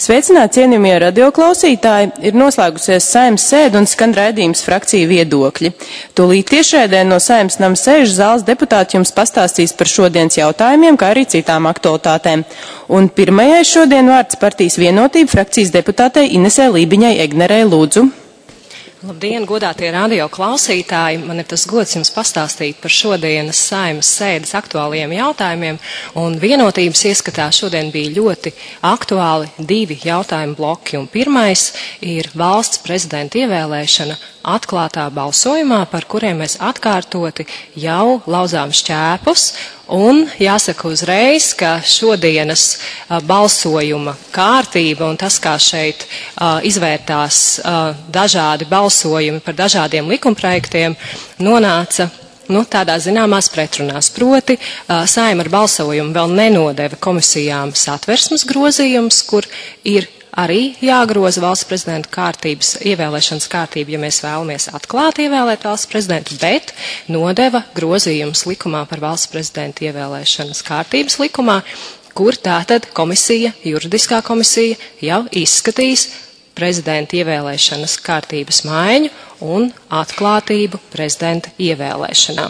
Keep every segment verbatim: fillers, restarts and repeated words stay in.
Sveicināti, cienījamie radioklausītāji, ir noslēgusies Saeimas sēde un skan raidījums Frakciju viedokļi. Tūlīt tiešraidē no Saeimas nama sēžu zāles deputāti jums pastāstīs par šodienas jautājumiem, kā arī citām aktualitātēm. Un pirmajai šodien vārds Partijas Vienotība frakcijas deputātei Inesē Lībiņai Egnerei, lūdzu. Labdien, godātie radio klausītāji! Man ir tas gods jums pastāstīt par šodienas Saeimas sēdes aktuāliem jautājumiem, un Vienotības ieskatā šodien bija ļoti aktuāli divi jautājumu bloki, un pirmais ir valsts prezidenta ievēlēšana atklātā balsojumā, par kuriem mēs atkārtoti jau lauzām šķēpus, un jāsaka uzreiz, ka šodienas a, balsojuma kārtība un tas, kā šeit a, izvērtās a, dažādi balsojumi par dažādiem likumprojektiem, nonāca nu, tādā zināmās pretrunās. Proti, a, Saeima ar balsojumu vēl nenodeva komisijām satversmes grozījums, kur ir arī jāgroza valsts prezidenta kārtības, ievēlēšanas kārtība, ja mēs vēlamies atklāti ievēlēt valsts prezidentu, bet nodeva grozījums likumā par valsts prezidenta ievēlēšanas kārtības likumā, kur tātad komisija, juridiskā komisija jau izskatīs prezidenta ievēlēšanas kārtības maiņu un atklātību prezidenta ievēlēšanā.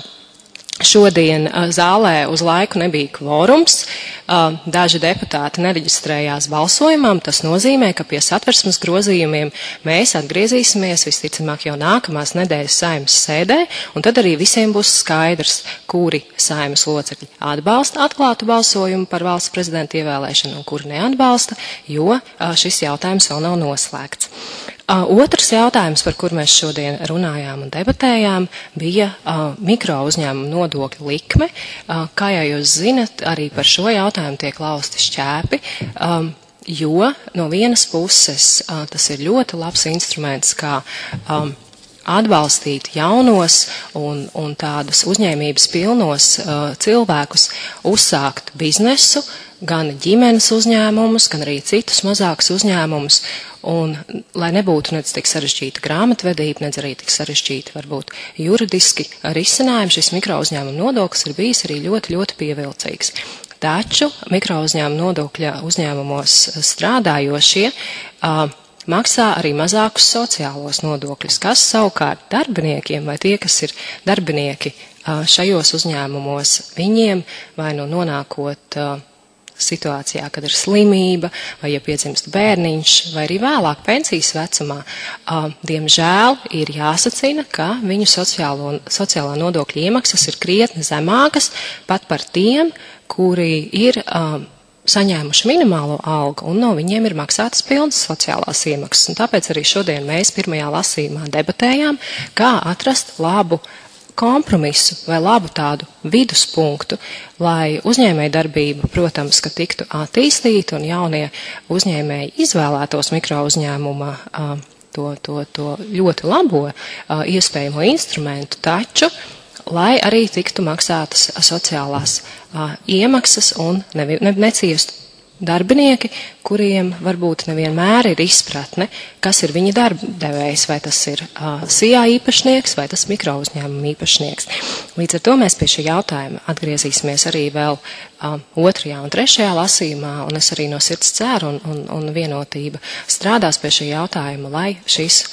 Šodien zālē uz laiku nebija kvorums, daži deputāti nereģistrējās balsojumam, tas nozīmē, ka pie satversmes grozījumiem mēs atgriezīsimies visticamāk jau nākamās nedēļas Saeimas sēdē, un tad arī visiem būs skaidrs, kuri Saeimas locekļi atbalsta atklātu balsojumu par valsts prezidenta ievēlēšanu un kuri neatbalsta, jo šis jautājums vēl nav noslēgts. Uh, otrs jautājums, par kur mēs šodien runājām un debatējām, bija uh, mikro uzņēmumu nodokļu likme. Uh, kā jau jūs zinat, arī par šo jautājumu tiek lausti šķēpi, um, jo no vienas puses uh, tas ir ļoti labs instruments, kā um, atbalstīt jaunos un, un tādus uzņēmības pilnos uh, cilvēkus uzsākt biznesu, gan ģimenes uzņēmumus, gan arī citus mazākus uzņēmumus, un lai nebūtu nec tik sarežģīta grāmatvedība, nec arī tik sarežģīta varbūt juridiski risinājumi, šis mikro uzņēmuma nodoklis ir bijis arī ļoti, ļoti pievilcīgs. Taču mikro uzņēmuma nodokļa uzņēmumos strādājošie uh, maksā arī mazākus sociālos nodokļus, kas savukārt darbiniekiem vai tie, kas ir darbinieki uh, šajos uzņēmumos, viņiem vai nu nonākot uh, situācijā, kad ir slimība, vai ja piedzimst bērniņš, vai arī vēlāk pensijas vecumā, uh, diemžēl ir jāsacina, ka viņu sociālo, sociālā nodokļa iemaksas ir krietni zemākas pat par tiem, kuri ir uh, saņēmuši minimālo algu, un no viņiem ir maksātas pilnas sociālās iemaksas. Un tāpēc arī šodien mēs pirmajā lasījumā debatējām, kā atrast labu kompromisu vai labu tādu viduspunktu, lai uzņēmēja darbība, protams, ka tiktu attīstīta un jaunie uzņēmēji izvēlētos mikro uzņēmuma uh, to, to, to ļoti labo uh, iespējamo instrumentu, taču, lai arī tiktu maksātas sociālās uh, iemaksas un ne, ne, neciestu darbinieki, kuriem varbūt nevienmēr ir izpratne, kas ir viņa darbdevējs, vai tas ir uh, S I A īpašnieks, vai tas mikro uzņēmuma īpašnieks. Līdz ar to mēs pie šī jautājuma atgriezīsimies arī vēl uh, otrajā un trešajā lasījumā, un es arī no sirds ceru un, un, un Vienotība strādās pie šī jautājuma, lai šis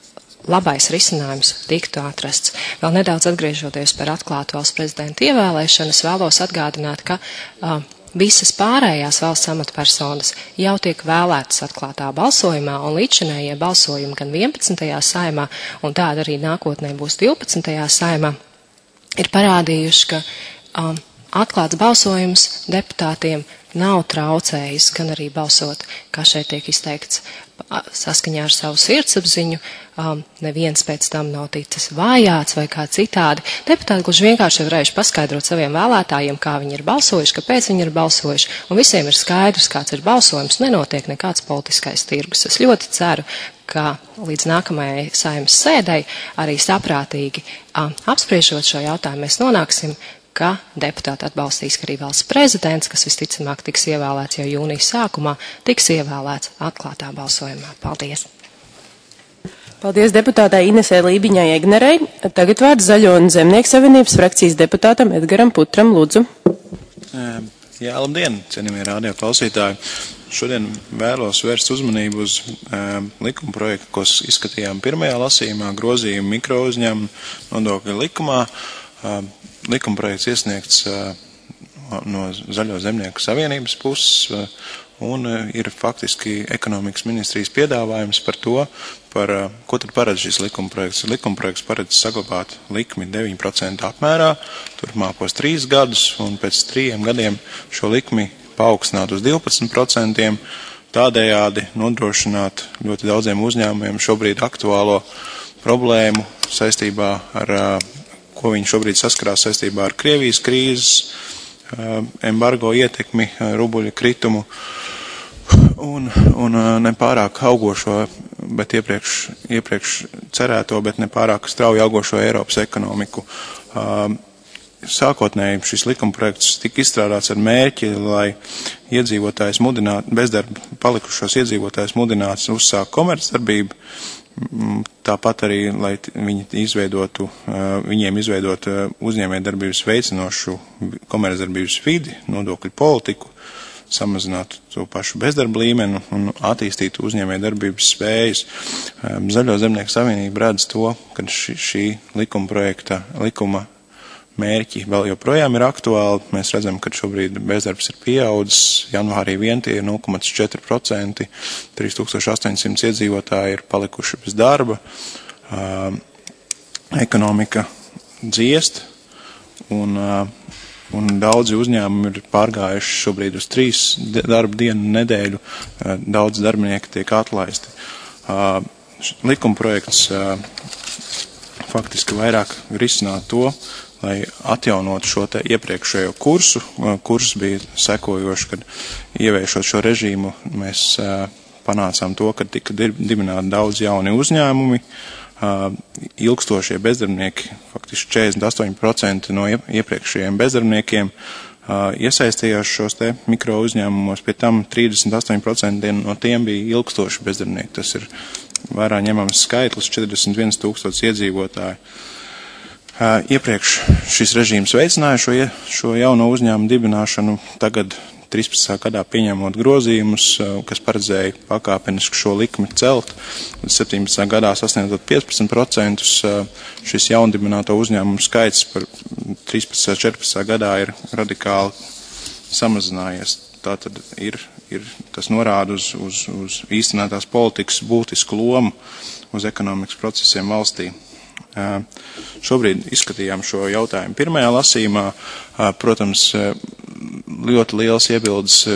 labais risinājums tiktu atrasts. Vēl nedaudz atgriežoties par atklātu valsts prezidenta ievēlēšanu, es vēlos atgādināt, ka uh, visas pārējās valsts amatpersonas jau tiek vēlētas atklātā balsojumā, un līdzinējie balsojumi gan vienpadsmitajā Saeimā, un tāda arī nākotnē būs divpadsmitajā Saeimā, ir parādījuši, ka um, atklāts balsojums deputātiem nav traucējis, gan arī balsot, kā šeit tiek izteikts, saskaņā ar savu sirdsapziņu, um, neviens pēc tam nav ticis vājāts vai kā citādi. Deputāti gluži vienkārši varējuši paskaidrot saviem vēlētājiem, kā viņi ir balsojuši, kāpēc viņi ir balsojuši, un visiem ir skaidrs, kāds ir balsojums, nenotiek nekāds politiskais tirgus. Es ļoti ceru, ka līdz nākamajai Saeimas sēdei arī saprātīgi um, apspriežot šo jautājumu mēs nonāksim, ka deputāti atbalstīs, ka arī valsts prezidents, kas visticamāk tiks ievēlēts jau jūnijas sākumā, tiks ievēlēts atklātā balsojumā. Paldies! Paldies deputātai Inesē Lībiņai Egnerei. Tagad vārds Zaļo un Zemnieku savienības frakcijas deputātam Edgaram Putram, lūdzu. Jā, labdien, cienījamie radio klausītāji. Šodien vēlos vērst uzmanību uz uh, likuma projektu, ko izskatījām pirmajā lasījumā, grozījumu mikrouzņēmumu nodokļu likumā. Uh, likuma projekts iesniegts uh, no Zaļo zemnieku savienības puses uh, un uh, ir faktiski ekonomikas ministrijas piedāvājums par to, par, uh, ko tad paredz šis likuma projekts. Likuma projekts paredz saglabāt likmi deviņu procentu apmērā turpmākos trīs gadus un pēc trījiem gadiem šo likmi paaugstināt uz divpadsmit procentiem, tādējādi nodrošināt ļoti daudziem uzņēmumiem šobrīd aktuālo problēmu saistībā ar, ko viņi šobrīd saskarās saistībā ar Krievijas krīzes, embargo ietekmi, rubuļa kritumu un, un nepārāk augošo, bet iepriekš, iepriekš cerēto, bet nepārāk strauji augošo Eiropas ekonomiku. Sākotnēji šis likumprojekts tika izstrādāts ar mērķi, lai iedzīvotājs mudinātu, bezdarba palikušos iedzīvotājs mudinātu uzsākt komercdarbību, tāpat arī, lai viņi izveidotu, viņiem izveidot uzņēmējdarbības veicinošu komercdarbības vidi, nodokļu politiku, samazinātu to pašu bezdarba līmeni un attīstītu uzņēmējdarbības spējas. Zaļo zemnieku savienība redz to, ka šī, šī likumprojekta, likuma mērķi vēl joprojām ir aktuāli. Mēs redzam, ka šobrīd bezdarbs ir pieaudzis. Janvārī vien tie ir nulle komats četri procenti. trīs tūkstoši astoņsimt iedzīvotāji ir palikuši bez darba. Uh, ekonomika dziest un, uh, un daudzi uzņēmumi ir pārgājuši šobrīd uz trīs darba dienu nedēļu. Uh, daudz darbinieki tiek atlaisti. Uh, likumprojekts uh, faktiski vairāk risināt to, lai atjaunot šo te iepriekšējo kursu. Kurs bija sekojoši, kad ieviešot šo režīmu, mēs uh, panācām to, ka tika dibināti daudz jauni uzņēmumi, uh, ilgstošie bezdarbnieki, faktiski četrdesmit astoņi procenti no iepriekšējiem bezdarbniekiem uh, iesaistījās šos te mikro uzņēmumos, pie tam trīsdesmit astoņi procenti no tiem bija ilgstoši bezdarbnieki. Tas ir vērā ņemams skaitlis, četrdesmit viens tūkstots iedzīvotāji. Uh, iepriekš šis režīms veicināja šo, šo jauno uzņēmumu dibināšanu, tagad trīspadsmitajā gadā pieņemot grozījumus, uh, kas paredzēja pakāpeniski šo likmi celt, līdz septiņpadsmitajā gadā sasniedzot piecpadsmit procentus, uh, šis jaundibināto uzņēmumu skaits par trīspadsmitajā četrpadsmitajā gadā ir radikāli samazinājies. Tātad ir, ir tas norāda uz, uz, uz īstenētās politikas būtisku lomu uz ekonomikas procesiem valstī. Uh, šobrīd izskatījām šo jautājumu pirmajā lasījumā. Uh, protams, uh, ļoti liels iebildes uh,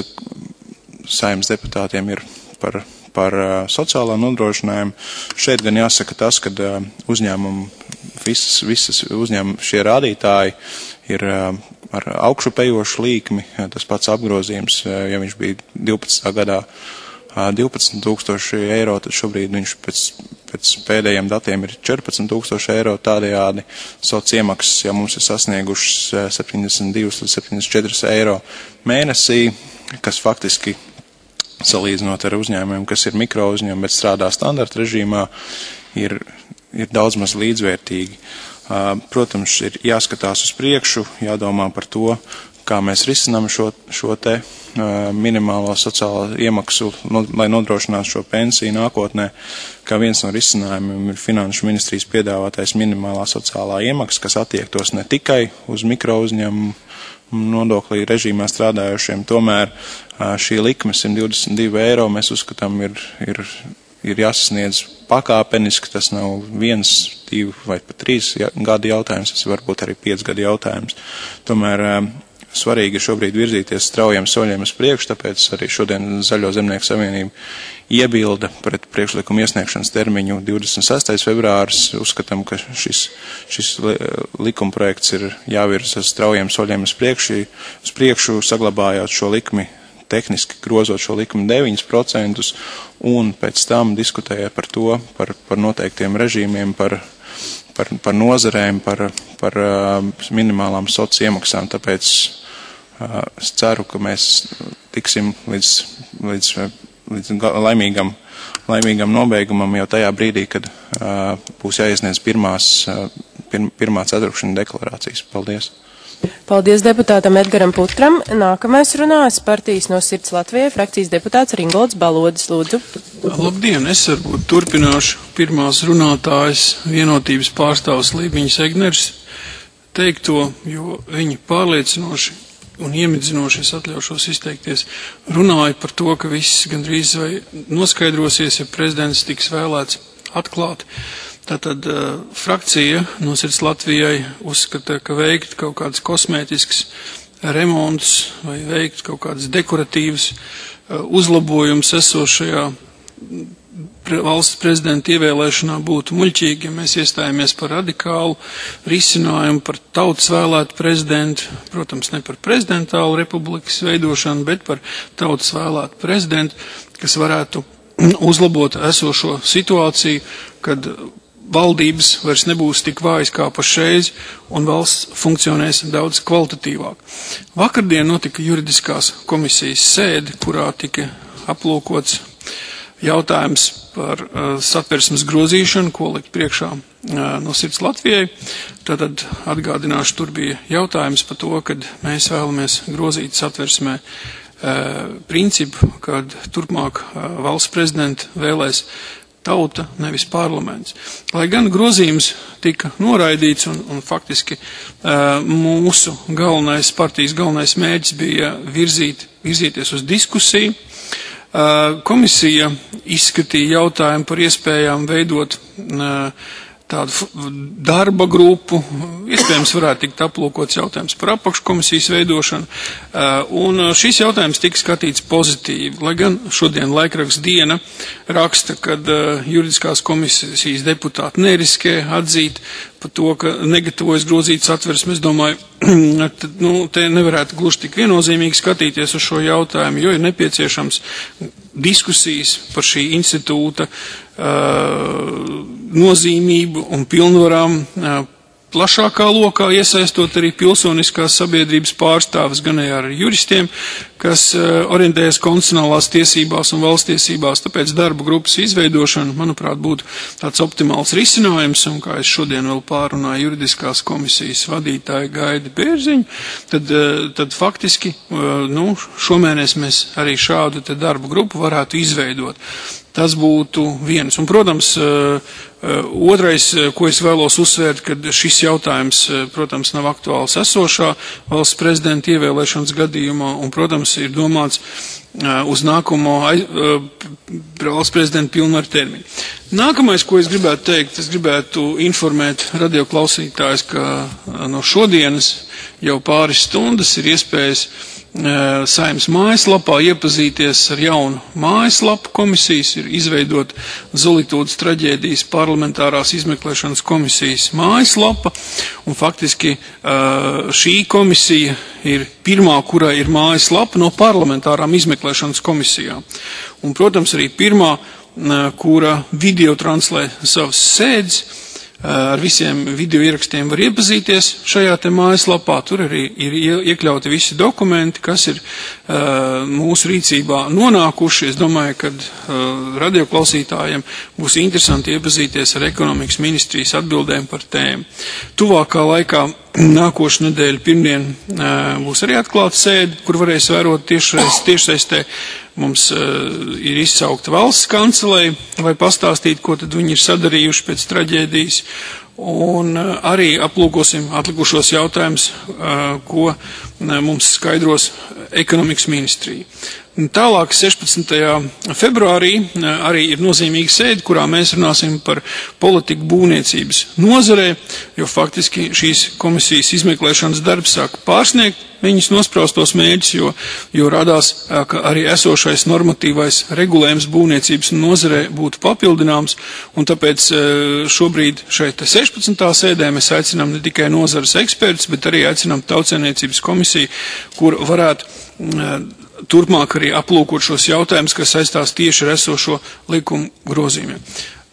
Saeimas deputātiem ir par, par uh, sociālā nodrošinājumu. Šeit gan jāsaka tas, ka uh, uzņēmumu, visas, visas uzņēmumu šie rādītāji ir uh, ar augšupejošu līkmi. Uh, tas pats apgrozījums, uh, ja viņš bija divpadsmitajā gadā uh, divpadsmit tūkstoši eiro, tad šobrīd viņš pēc pēc pēdējiem datiem ir četrpadsmit tūkstoši eiro, tādējādi soc iemaksas, ja mums ir sasniegušas septiņdesmit divi līdz septiņdesmit četri eiro mēnesī, kas faktiski salīdzinot ar uzņēmumiem, kas ir mikro uzņēmumi, bet strādā standarta režīmā, ir, ir daudz maz līdzvērtīgi. Protams, ir jāskatās uz priekšu, jādomā par to, kā mēs risinām šo, šo te uh, minimālo sociālo iemaksu, no, lai nodrošinātu šo pensiju nākotnē, kā viens no risinājumiem ir Finanšu ministrijas piedāvātais minimālā sociālā iemaksa, kas attiektos ne tikai uz mikro uzņēmumu nodoklī režīmā strādājošiem, tomēr uh, šī likme simt divdesmit divi eiro mēs uzskatām ir, ir, ir jāsasniedz pakāpeniski, tas nav viens, divi vai pat trīs gadu jautājums, tas varbūt arī piec gadu jautājums. Tomēr uh, svarīgi šobrīd virzīties straujiem soļiem uz priekšu, tāpēc arī šodien Zaļo zemnieku savienība iebilda pret priekšlikumu iesniegšanas termiņu divdesmit sestais februāris. Uzskatām, ka šis, šis likumprojekts ir jāvirza straujiem soļiem uz priekšu, uz priekšu saglabājot šo likmi, tehniski grozot šo likmi deviņus procentus un pēc tam diskutējot par to, par, par noteiktiem režīmiem, par Par, par nozarēm, par, par uh, minimālām soci iemaksām. Tāpēc uh, es ceru, ka mēs tiksim līdz, līdz, līdz laimīgam, laimīgam nobeigumam jau tajā brīdī, kad uh, būs jāiesniedz pirmās, uh, pir, pirmā ceturkšņa deklarācijas. Paldies! Paldies deputātam Edgaram Putram. Nākamais runās partijas No sirds Latvijai frakcijas deputāts Ringolds Balodis, lūdzu. Labdien, es varbūt turpināšu pirmās runātājas vienotības pārstāvs Lībiņas Egners teikto, jo viņi pārliecinoši un iemidzinoši, es atļaušos izteikties, runāja par to, ka viss gandrīz vai noskaidrosies, ja prezidents tiks vēlēts atklāt. Tātad uh, frakcija No sirds Latvijai uzskata, ka veikt kaut kāds kosmētisks remonts vai veikt kaut kādas dekoratīvas uh, uzlabojums esošajā pre, valsts prezidenta ievēlēšanā būtu muļķīgi, ja mēs iestājamies par radikālu risinājumu, par tautas vēlētu prezidentu, protams, ne par prezidentālu republikas veidošanu, bet par tautas vēlētu prezidentu, kas varētu uzlabot esošo situāciju, kad valdības vairs nebūs tik vājas kā pašreiz, un valsts funkcionēs daudz kvalitatīvāk. Vakardien notika juridiskās komisijas sēde, kurā tika aplūkots jautājums par uh, satversmes grozīšanu, ko likt priekšā uh, No sirds Latvijai. Tātad atgādināšu, tur bija jautājums par to, kad mēs vēlamies grozīt satversmē uh, principu, kad turpmāk uh, valsts prezidenta vēlēs tauta, nevis parlaments. Lai gan grozījums tika noraidīts un, un faktiski uh, mūsu galvenais, partijas galvenais mērķis bija virzīt, virzīties uz diskusiju, uh, komisija izskatīja jautājumu par iespējām veidot uh, tādu darba grupu, iespējams varētu tikt aplūkots jautājums par apakškomisijas veidošanu, un šis jautājums tika skatīts pozitīvi, lai gan šodien laikraksts Diena raksta, kad juridiskās komisijas deputāti neriskē atzīt par to, ka negatavojas grozīt satversmi. Es domāju, nu, te nevarētu gluži tik viennozīmīgi skatīties uz šo jautājumu, jo ir nepieciešams diskusijas par šī institūta uh, nozīmību un pilnvarām uh, plašākā lokā, iesaistot arī pilsoniskās sabiedrības pārstāvis, gan ar juristiem, kas uh, orientējas konstitucionālās tiesībās un valsts tiesībās. Tāpēc darba grupas izveidošana, manuprāt, būtu tāds optimāls risinājums, un kā es šodien vēl pārunāju juridiskās komisijas vadītāju Gaidi Bērziņu, tad, uh, tad faktiski uh, nu, šomēnes mēs arī šādu te darba grupu varētu izveidot. Tas būtu viens. Un, protams, otrais, ko es vēlos uzsvērt, kad šis jautājums, protams, nav aktuāls esošā valsts prezidenta ievēlēšanas gadījumā, un, protams, ir domāts uz nākamo valsts prezidenta pilnvaru termiņu. Nākamais, ko es gribētu teikt, es gribētu informēt radioklausītājus, ka no šodienas jau pāris stundas ir iespējas Saeimas mājaslapā iepazīties ar jaunu mājaslapu komisijas, ir izveidot Zolitūdas traģēdijas parlamentārās izmeklēšanas komisijas mājaslapa, un faktiski šī komisija ir pirmā, kurai ir mājaslapa no parlamentārām izmeklēšanas komisijām. Un, protams, arī pirmā, kura video translē savas sēdes, ar visiem video ierakstiem var iepazīties šajā te mājaslapā. Tur arī ir iekļauti visi dokumenti, kas ir uh, mūsu rīcībā nonākuši. Es domāju, ka uh, radioklausītājiem būs interesanti iepazīties ar ekonomikas ministrijas atbildēm par tēmu. Tuvākā laikā nākošu nedēļu pirmdien uh, būs arī atklāta sēde, kur varēs vērot tiešsaistē. Mums uh, ir izsaukta valsts kancelei, lai pastāstītu, ko tad viņi ir sadarījuši pēc traģēdijas, un uh, arī aplūkosim atlikušos jautājumus, uh, ko uh, mums skaidros ekonomikas ministrija. Tālāk sešpadsmitajā februārī arī ir nozīmīga sēde, kurā mēs runāsim par politiku būvniecības nozarē, jo faktiski šīs komisijas izmeklēšanas darbs sāk pārsniegt viņas nospraustos mērķus, jo, jo radās, ka arī esošais normatīvais regulējums būvniecības nozarē būtu papildināms, un tāpēc šobrīd šeit sešpadsmitā sēdē mēs aicinām ne tikai nozares ekspertus, bet arī aicinām Tautsaimniecības komisiju, kur varētu turpmāk arī aplūkot šos jautājumus, kas saistās tieši ar esošo likumu grozījumiem.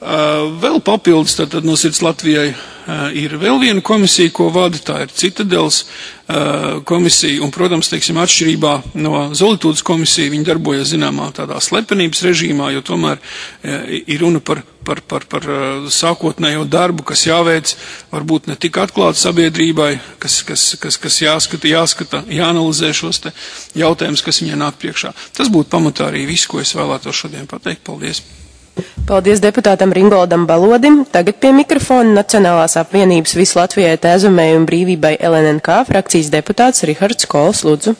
Vēl papildus, tātad no Sirds Latvijai ir vēl viena komisija, ko vada, tā ir Citadels komisija, un, protams, teiksim, atšķirībā no Zolitūdas komisija, viņi darbojas zināmā tādā slepenības režīmā, jo tomēr ir runa par, par, par, par sākotnējo darbu, kas jāveic, varbūt ne tik atklāt sabiedrībai, kas, kas, kas, kas jāskata, jāskata, jāanalizē šos te jautājumus, kas viņai nāk priekšā. Tas būtu pamatā arī viss, ko es vēlētos šodien pateikt. Paldies! Paldies deputātam Ringoldam Balodim. Tagad pie mikrofona Nacionālās apvienības Visu Latvijai Tēzumēji un brīvībai L N N K frakcijas deputāts Rihards Kols, lūdzu.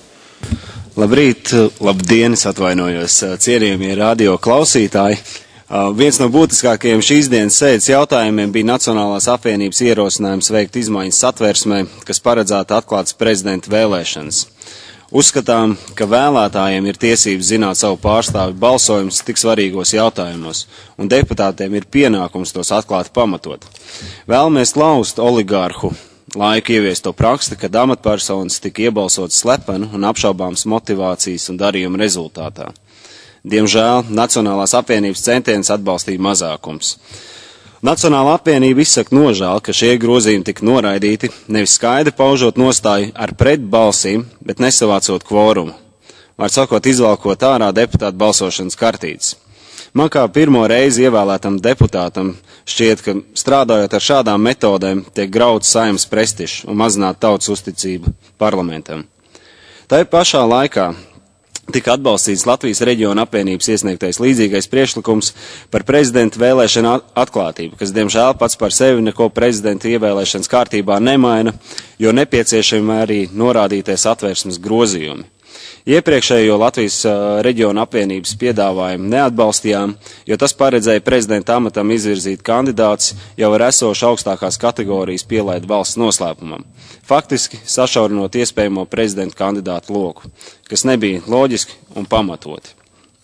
Labrīt, labdien, es atvainojos, cienījamie radio klausītāji. Uh, viens no būtiskākajiem šīs dienas sēdes jautājumiem bija Nacionālās apvienības ierosinājums veikt izmaiņas satversmē, kas paredzēta atklātas prezidenta vēlēšanas. Uzskatām, ka vēlētājiem ir tiesības zināt savu pārstāvi balsojumus tik svarīgos jautājumos, un deputātiem ir pienākums tos atklāti pamatot. Vēlamies laust oligārhu laiku ieviesto praksi, kad amatpersonas tika iebalsotas slepenu un apšaubāmas motivācijas un darījuma rezultātā. Diemžēl Nacionālās apvienības centienus atbalstīja mazākums. Nacionāla apvienība izsaka nožēlu, ka šie grozījumi tika noraidīti, nevis skaidri paužot nostāju ar pret balsīm, bet nesavācot kvorumu. Var sakot, izvalkot ārā deputātu balsošanas kartītes. Man kā pirmo reizi ievēlētam deputātam šķiet, ka strādājot ar šādām metodēm tiek grauts Saeimas prestižs un mazināt tautas uzticību parlamentam. Tā pašā laikā tika atbalstīts Latvijas reģiona apvienības iesniegtais līdzīgais priekšlikums par prezidenta vēlēšanu atklātību, kas, diemžēl, pats par sevi neko prezidenta ievēlēšanas kārtībā nemaina, jo nepieciešami arī norādītie satversmes grozījumi. Iepriekšējo Latvijas reģiona apvienības piedāvājumu neatbalstījām, jo tas paredzēja prezidenta amatam izvirzīt kandidāts jau ar esošu augstākās kategorijas pielaid valsts noslēpumam, faktiski sašaurinot iespējamo prezidenta kandidātu loku, kas nebija loģiski un pamatoti.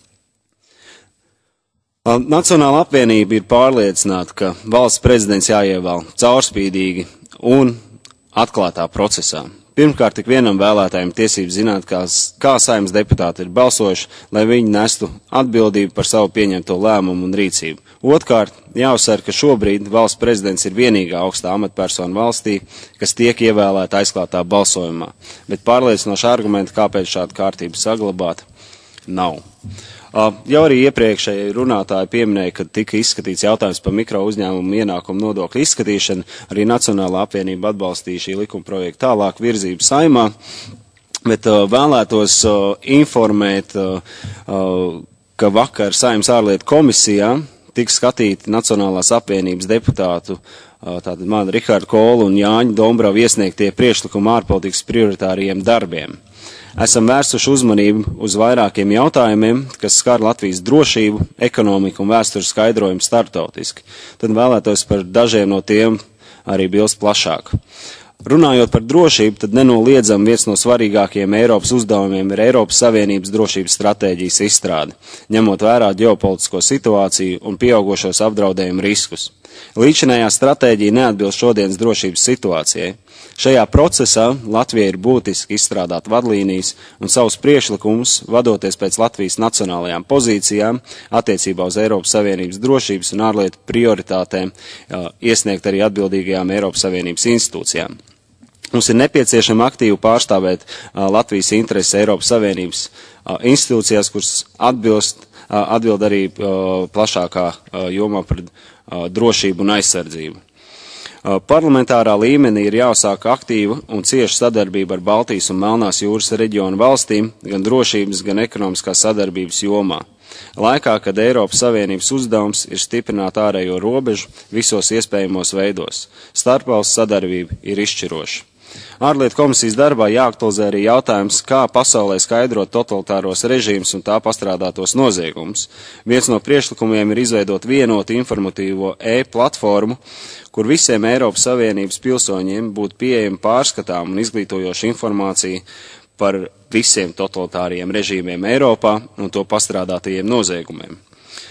Nacionāla apvienība ir pārliecināta, ka valsts prezidents jāievēl caurspīdīgi un atklātā procesā. Pirmkārt, tik vienam vēlētājiem tiesības zināt, kā, kā Saeimas deputāti ir balsojuši, lai viņi nestu atbildību par savu pieņemto lēmumu un rīcību. Otkārt, jāuzsver, ka šobrīd valsts prezidents ir vienīgā augstā amatpersona valstī, kas tiek ievēlēta aizklātā balsojumā, bet pārliecinoši argumenti, kāpēc šādu kārtību saglabāt, nav. Jau arī iepriekšēji runātāji pieminēja, ka tika izskatīts jautājums par mikro uzņēmumu ienākumu nodokļu izskatīšanu, arī Nacionālā apvienība atbalstīja šī likuma projekta tālāk virzību Saeimā, bet uh, vēlētos uh, informēt, uh, uh, ka vakar Saeimas ārlietu komisijā tika skatīti Nacionālās apvienības deputātu, uh, tātad man Riharda Kola un Jāņa Dombrava iesniegtie priekšlikumi ārpolitikas prioritāriem darbiem. Esam vērsuši uzmanību uz vairākiem jautājumiem, kas skar Latvijas drošību, ekonomiku un vēstures skaidrojumu starptautiski. Tad vēlētos par dažiem no tiem arī bilst plašāk. Runājot par drošību, tad nenoliedzam viens no svarīgākajiem Eiropas uzdevumiem ir Eiropas Savienības drošības stratēģijas izstrāde, ņemot vērā ģeopolitisko situāciju un pieaugošos apdraudējumu riskus. Līdzinējā stratēģija neatbilst šodienas drošības situācijai. Šajā procesā Latvija ir būtiski izstrādāt vadlīnijas un savus priekšlikumus, vadoties pēc Latvijas nacionālajām pozīcijām, attiecībā uz Eiropas Savienības drošības un ārlietu prioritātēm, iesniegt arī atbildīgajām Eiropas Savienības institūcijām. Mums ir nepieciešama aktīvi pārstāvēt Latvijas intereses Eiropas Savienības institūcijās, kuras atbilst, atbild arī plašākā jomā par drošību un aizsardzību. Parlamentārā līmenī ir jāsāk aktīva un cieša sadarbība ar Baltijas un Melnās jūras reģionu valstīm, gan drošības, gan ekonomiskās sadarbības jomā. Laikā, kad Eiropas Savienības uzdevums ir stiprināt ārējo robežu visos iespējamos veidos, starpvalstu sadarbība ir izšķiroša. Ārlietu komisijas darbā jāaktualizē arī jautājums, kā pasaulē skaidrot totalitāros režīmus un tā pastrādātos noziegumus. Viens no priekšlikumiem ir izveidot vienotu informatīvo e-platformu, kur visiem Eiropas Savienības pilsoņiem būtu pieejama pārskatām un izglītojoša informācija par visiem totalitāriem režīmiem Eiropā un to pastrādātajiem noziegumiem.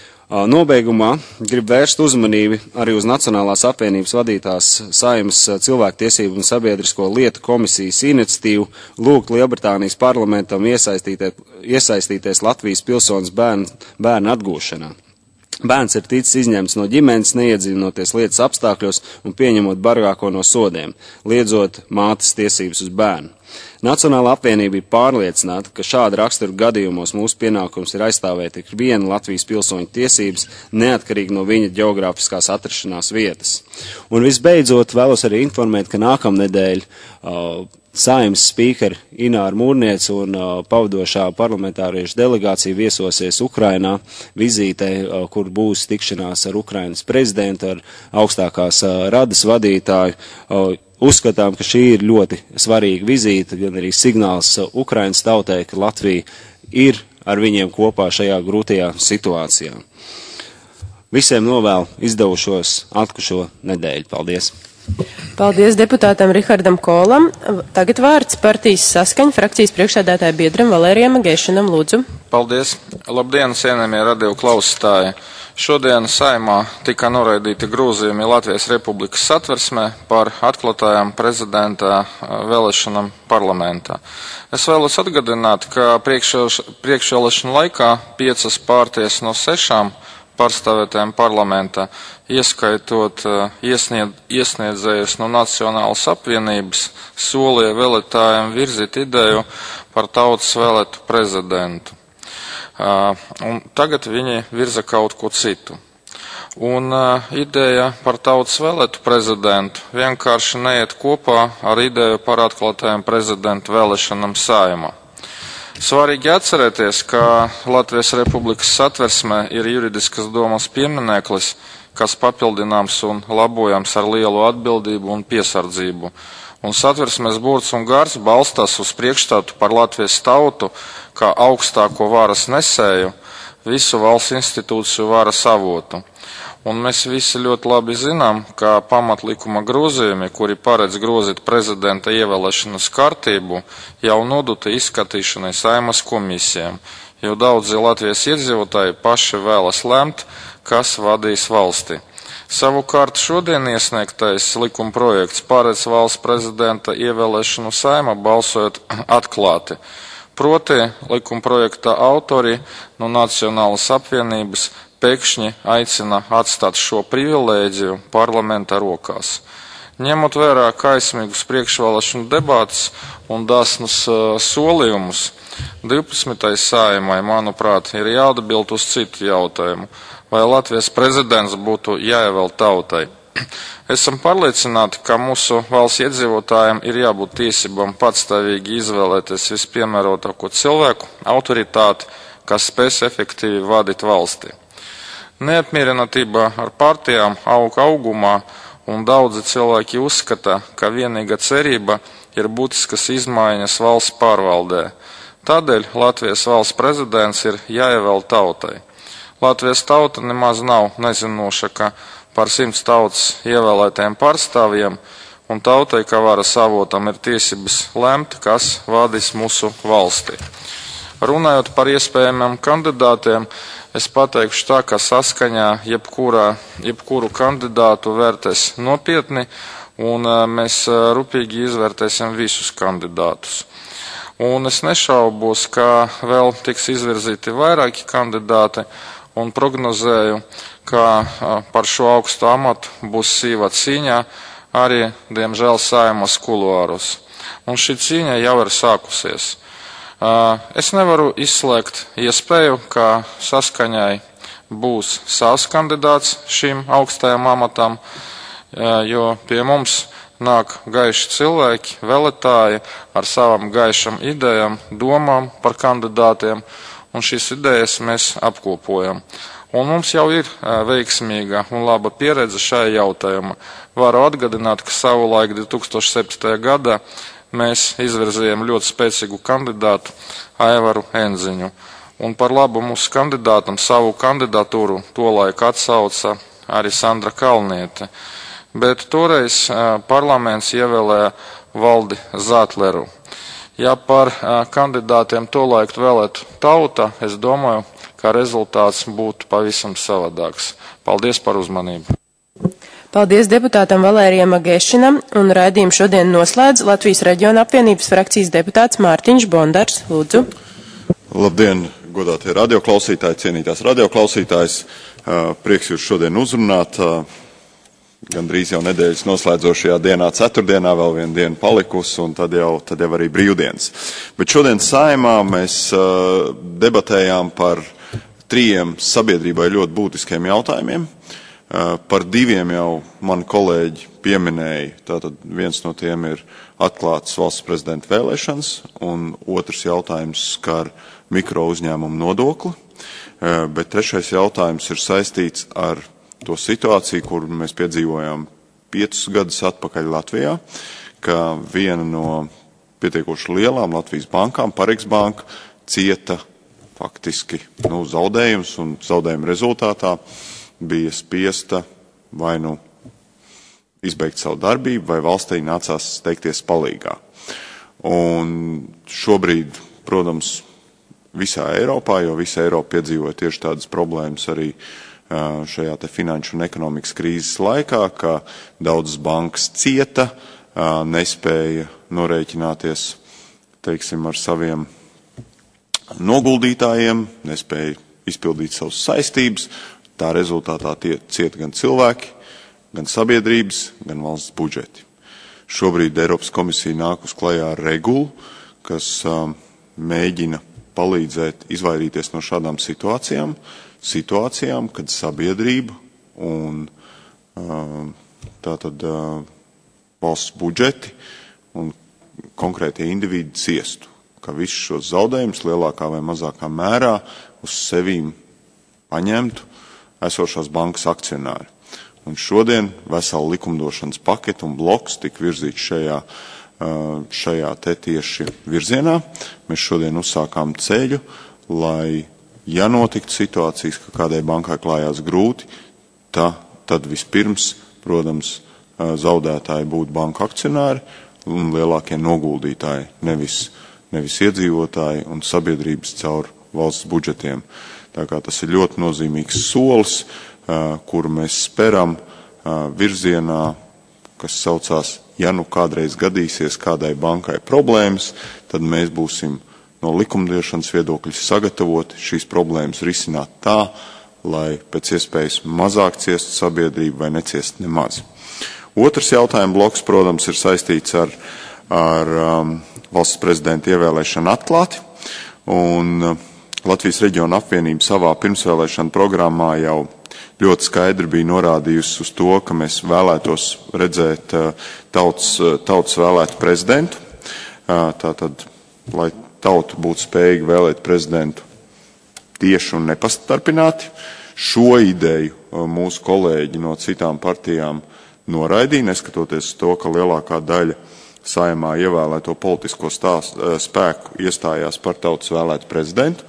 Nobeigumā grib vērst uzmanību arī uz Nacionālās apvienības vadītās Saeimas cilvēktiesību un sabiedrisko lietu komisijas iniciatīvu lūgt Lielbritānijas parlamentam iesaistīties Latvijas pilsonas bērnu, bērnu atgūšanā. Bērns ir ticis izņemts no ģimenes, neiedziļinoties lietas apstākļos un pieņemot bargāko no sodiem, liedzot mātes tiesības uz bērnu. Nacionāla apvienība ir pārliecināta, ka šāda rakstura gadījumos mūsu pienākums ir aizstāvēt ik vienu Latvijas pilsoņu tiesības, neatkarīgi no viņa ģeogrāfiskās atrašanās vietas. Un visbeidzot, vēlos arī informēt, ka nākamnedēļ uh, Saeimas spīkeri Ināra Mūrniece un uh, pavadošā parlamentāriešu delegācija viesosies Ukrainā vizītē, uh, kur būs tikšanās ar Ukrainas prezidentu, ar augstākās uh, radas vadītāju. Uh, uzskatām, ka šī ir ļoti svarīga vizīte, gan arī signāls uh, Ukrainas tautai, ka Latvija ir ar viņiem kopā šajā grūtajā situācijā. Visiem novēlu izdevušos atkušo nedēļu. Paldies! Paldies deputātam Rihardam Kolam. Tagad vārds partijas Saskaņa frakcijas priekšsēdētāja biedram Valērijam Gešinam, lūdzu. Paldies. Labdien, cienījamie radio klausītāji. Šodien Saeimā tika noraidīti grozījumi Latvijas Republikas satversmē par atklātajām prezidenta vēlēšanām parlamentā. Es vēlos atgādināt, ka priekšvēlēšanu laikā piecas partijas no sešām pārstāvētājiem parlamentā, ieskaitot uh, iesniedz, iesniedzējus no Nacionālas apvienības, solīja vēlētājiem virzīt ideju par tautas vēlētu prezidentu. Uh, un tagad viņi virza kaut ko citu. Un uh, ideja par tautas vēlētu prezidentu vienkārši neiet kopā ar ideju par atklātajām prezidentu vēlēšanām Saeimā. Svarīgi atcerēties, ka Latvijas Republikas satversmē ir juridiskas domas piemineklis, kas papildināms un labojams ar lielu atbildību un piesardzību. Un satversmes burts un gars balstās uz priekšstatu par Latvijas tautu kā augstāko varas nesēju, visu valsts institūciju varas avotu. Un mēs visi ļoti labi zinām, ka pamatlikuma grozījumi, kuri paredz grozīt prezidenta ievēlēšanas kārtību, jau noduti izskatīšanai Saeimas komisijām, jo daudzi Latvijas iedzīvotāji paši vēlas lemt, kas vadīs valsti. Savukārt šodien iesniegtais likuma projekts paredz valsts prezidenta ievēlēšanu Saeimā balsojot atklāti. Proti, likuma projekta autori no Nacionālas apvienības pēkšņi aicina atstāt šo privilēģiju parlamenta rokās. Ņemot vērā kaismīgus priekšvēlēšanu debātus un dāsnus uh, solījumus, divpadsmitajai Saeimai, manuprāt, ir jāatbild uz citu jautājumu, vai Latvijas prezidents būtu jāievēl tautai. Esam pārliecināti, ka mūsu valsts iedzīvotājiem ir jābūt tiesībām patstāvīgi izvēlēties vispiemērotāko cilvēku, autoritāti, kas spēs efektīvi vadīt valsti. Neapmierinātība ar partijām aug augumā, un daudzi cilvēki uzskata, ka vienīga cerība ir būtiskas izmaiņas valsts pārvaldē. Tādēļ Latvijas valsts prezidents ir jāievēl tautai. Latvijas tauta nemaz nav nezinoša, ka par simts tautas ievēlētajiem pārstāvjiem, un tautai, kā varas avotam, ir tiesības lemt, kas vadīs mūsu valsti. Runājot par iespējamiem kandidātiem, es pateikšu tā, ka Saskaņā jebkurā, jebkuru kandidātu vērtēs nopietni, un mēs rūpīgi izvērtēsim visus kandidātus. Un es nešaubos, ka vēl tiks izvirzīti vairāki kandidāti, un prognozēju, ka par šo augstu amatu būs sīva cīņa arī, diemžēl, Saeimas kuluāros. Un šī cīņa jau ir sākusies. Es nevaru izslēgt iespēju, ka Saskaņai būs savs kandidāts šīm augstajām amatām, jo pie mums nāk gaiši cilvēki, vēlētāji ar savām gaišām idejām, domām par kandidātiem, un šīs idejas mēs apkopojam. Un mums jau ir veiksmīga un laba pieredze šajā jautājumā. Varu atgādināt, ka savulaik divi tūkstoši septītajā gadā mēs izvirzījām ļoti spēcīgu kandidātu Aivaru Enziņu. Un par labu mūsu kandidātam savu kandidatūru tolaik atsauca arī Sandra Kalniete. Bet toreiz parlaments ievēlēja Valdi Zatleru. Ja par kandidātiem tolaik vēlētu tauta, es domāju, ka rezultāts būtu pavisam savādāks. Paldies par uzmanību. Paldies deputātam Valērijam Gešinam, un raidījumu šodien noslēdz Latvijas reģiona apvienības frakcijas deputāts Mārtiņš Bondars. Lūdzu. Labdien godātie radioklausītāji, cienītās radioklausītājs. Prieks jūs šodien uzrunāt. Gandrīz jau nedēļas noslēdzošajā dienā, ceturtdienā, vēl viena diena palikusi, un tad jau, tad jau arī brīvdienas. Bet šodien Saeimā mēs debatējām par trījiem sabiedrībai ļoti būtiskiem jautājumiem. Par diviem jau mani kolēģi pieminēja. Tātad viens no tiem ir atklātas valsts prezidenta vēlēšanas, un otrs jautājums skar mikro uzņēmumu nodokli. Bet trešais jautājums ir saistīts ar to situāciju, kur mēs piedzīvojām piecus gadus atpakaļ Latvijā, ka viena no pietiekoši lielām Latvijas bankām, Parīgas banka, cieta faktiski nu, zaudējums, un zaudējuma rezultātā bija spiesta vai nu izbeigt savu darbību, vai valstī nācās steigties palīgā. Un šobrīd, protams, visā Eiropā, jo visa Eiropa piedzīvoja tieši tādas problēmas arī šajā te finanšu un ekonomikas krīzes laikā, ka daudzas bankas cieta, nespēja norēķināties, teiksim, ar saviem noguldītājiem, nespēja izpildīt savas saistības. Tā rezultātā tie cieta gan cilvēki, gan sabiedrības, gan valsts budžeti. Šobrīd Eiropas komisija nāk uz klajā ar regulu, kas um, mēģina palīdzēt izvairīties no šādām situācijām, situācijām, kad sabiedrība un um, tātad uh, valsts budžeti un konkrētie individi ciestu, ka visus šos zaudējumus lielākā vai mazākā mērā uz sevīm paņemtu esošās bankas akcionāri. Un šodien vesela likumdošanas paketa un bloks tika virzīts šajā, šajā te tieši virzienā. Mēs šodien uzsākām ceļu, lai, ja notiktu situācijas, ka kādai bankai klājās grūti, tā, tad vispirms, protams, zaudētāji būtu banku akcionāri un lielākie noguldītāji, nevis, nevis iedzīvotāji un sabiedrības caur valsts budžetiem. Tā kā tas ir ļoti nozīmīgs solis, kuru mēs speram virzienā, kas saucās, ja nu kādreiz gadīsies kādai bankai problēmas, tad mēs būsim no likumdošanas viedokļa sagatavoti šīs problēmas risināt tā, lai pēc iespējas mazāk ciestu sabiedrību vai neciest nemaz. Otrs jautājuma bloks, protams, ir saistīts ar, ar um, valsts prezidenta ievēlēšanu atklāti, un uh, Latvijas reģiona apvienība savā pirmsvēlēšana programmā jau ļoti skaidri bija norādījusi uz to, ka mēs vēlētos redzēt tautas, tautas vēlētu prezidentu. Tātad, lai tauta būtu spējīga vēlēt prezidentu tieši un nepastarpināti. Šo ideju mūsu kolēģi no citām partijām noraidīja, neskatoties to, ka lielākā daļa Saeimā ievēlēto politisko stās, spēku iestājās par tautas vēlētu prezidentu.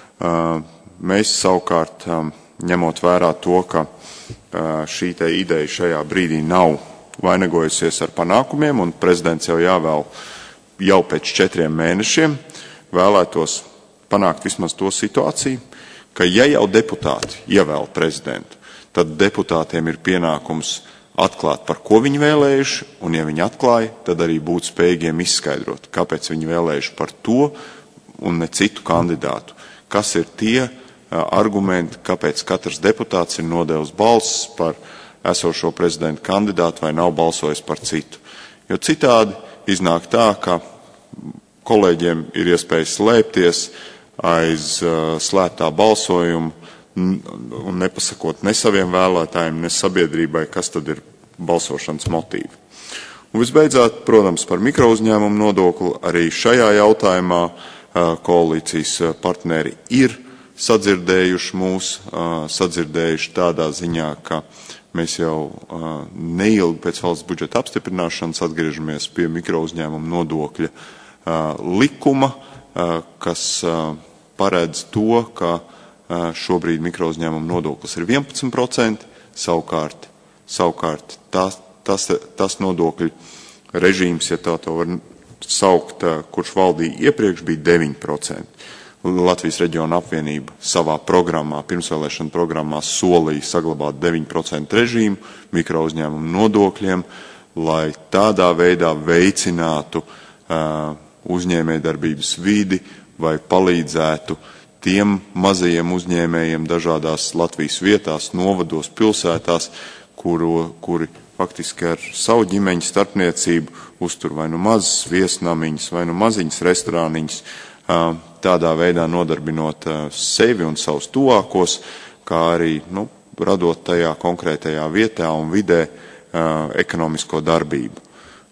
Mēs savukārt, ņemot vērā to, ka šī te ideja šajā brīdī nav vainagojusies ar panākumiem, un prezidents jau jāvēl jau pēc četriem mēnešiem, vēlētos panākt vismaz to situāciju, ka ja jau deputāti ievēl prezidentu, tad deputātiem ir pienākums atklāt, par ko viņi vēlējuši, un ja viņi atklāja, tad arī būt spējīgiem izskaidrot, kāpēc viņi vēlējuši par to un ne citu kandidātu. Kas ir tie argumenti, kāpēc katrs deputāts ir nodevis balsis par esošo prezidentu kandidātu vai nav balsojis par citu. Jo citādi iznāk tā, ka kolēģiem ir iespēja slēpties aiz uh, slēptā balsojuma un nepasakot ne saviem vēlētājiem, ne sabiedrībai, kas tad ir balsošanas motīvi. Un visbeidzot, protams, par mikrouzņēmumu nodokli arī šajā jautājumā uh, koalīcijas partneri ir sadzirdējuši mūs, sadzirdējuši tādā ziņā, ka mēs jau neilgi pēc valsts budžeta apstiprināšanas atgriežamies pie mikrouzņēmumu nodokļa likuma, kas paredz to, ka šobrīd mikrouzņēmumu nodoklis ir vienpadsmit procenti, savukārt, savukārt tas, tas, tas nodokļu režīms, ja tā to var saukt, kurš valdīja iepriekš, bija deviņi procenti. Latvijas reģiona apvienība savā programmā, pirmsvēlēšana programmā solīja saglabāt deviņu procentu režīmu mikrouzņēmumu nodokļiem, lai tādā veidā veicinātu uh, uzņēmējdarbības vidi vai palīdzētu tiem mazajiem uzņēmējiem dažādās Latvijas vietās, novados, pilsētās, kuru, kuri faktiski ar savu ģimeņu starpniecību uztur vai nu mazas viesnamiņas, vai nu maziņas restorāniņas, tādā veidā nodarbinot sevi un savus tuvākos, kā arī nu, radot tajā konkrētajā vietā un vidē ekonomisko darbību.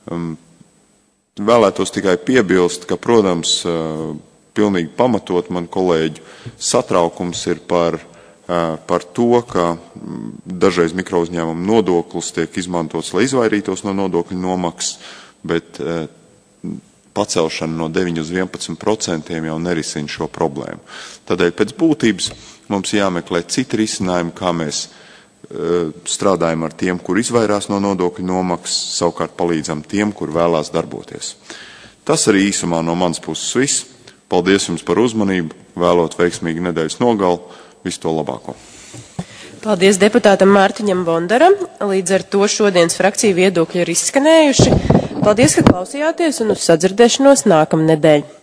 Vēlētos tikai piebilst, ka, protams, pilnīgi pamatot man kolēģu satraukums ir par, par to, ka dažreiz mikrouzņēmumu nodoklis tiek izmantots, lai izvairītos no nodokļu nomaksas, bet pacelšana no deviņi uz vienpadsmit procentiem jau nerisina šo problēmu. Tādēļ pēc būtības mums jāmeklē citi risinājumi, kā mēs strādājam ar tiem, kur izvairās no nodokļu nomaksas, savukārt palīdzam tiem, kur vēlās darboties. Tas arī īsumā no manas puses viss. Paldies jums par uzmanību, vēlot veiksmīgu nedēļas nogalu, visu to labāko. Paldies deputātam Mārtiņam Bondaram. Līdz ar to šodienas frakciju viedokļi ir izskanējuši. Paldies, ka klausījāties un uz sadzirdēšanos nākamnedēļ.